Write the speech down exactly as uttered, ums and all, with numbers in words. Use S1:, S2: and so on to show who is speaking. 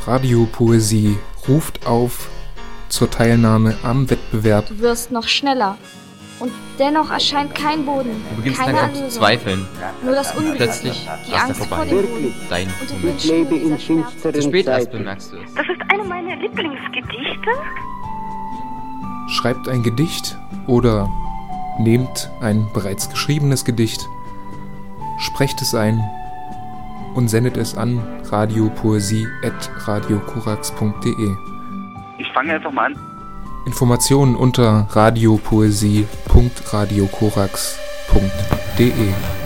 S1: Radiopoesie ruft auf zur Teilnahme am Wettbewerb.
S2: Du wirst noch schneller. Und dennoch erscheint kein Boden,
S3: Du beginnst
S2: keine
S3: langsam zu
S2: Erlösung.
S3: zweifeln.
S2: Nur das Unglück,
S3: Plötzlich
S2: die
S3: ist er
S2: Angst vor
S3: vorbei.
S2: dem Boden
S3: Dein
S2: und den
S3: Moment.
S4: Ich lebe in
S2: Wünschen dieser Schmerz.
S3: Zu
S4: finsteren
S3: spät erst
S4: Zeiten.
S3: bemerkst du es.
S5: Das ist eine meiner Lieblingsgedichte.
S1: Schreibt ein Gedicht oder nehmt ein bereits geschriebenes Gedicht, sprecht es ein und sendet es an radiopoesie at radiokorax punkt de.
S6: Ich fange einfach mal an.
S1: Informationen unter radiopoesie punkt radiokorax punkt de.